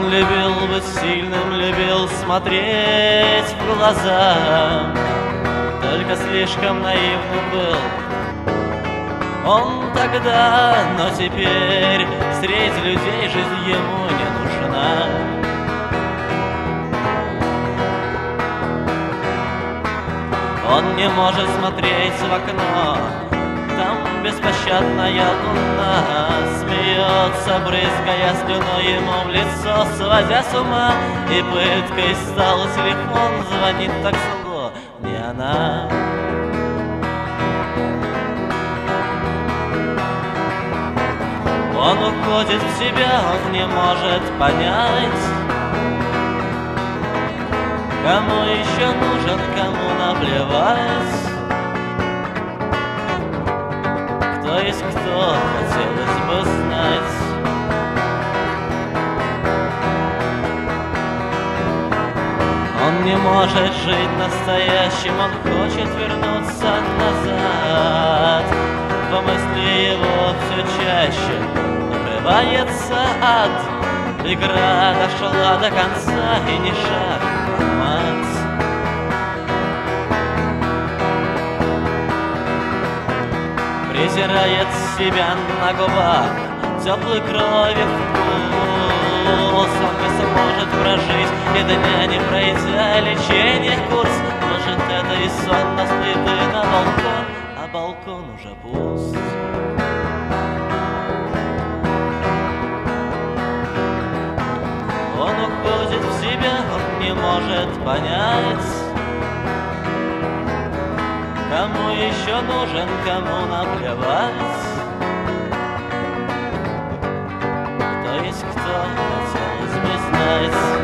любил быть сильным, любил смотреть в глаза, только слишком наивным был он тогда, но теперь среди людей жизнь ему не нужна. Он не может смотреть в окно, там беспощадная луна смеется, брызгая слюной ему в лицо, сводя с ума. И пыткой стал телефон, звонит так зло, не она. Он уходит в себя, он не может понять, кому еще нужен, кому наплевать. Кто есть кто, хотелось бы знать. Он не может жить настоящим, он хочет вернуться назад. По мысли его все чаще обрывается ад. Игра дошла до конца, и ни шаг, мат. Презирает себя на губах теплой крови вкус. Он не сможет прожить и дня не пройдя лечение курс. Может, это и сон, но слепы на балкон, а балкон уже пуст. Он уходит в себя, он не может понять, кому еще нужен, кому наплевать. Кто есть кто, хотелось бы знать.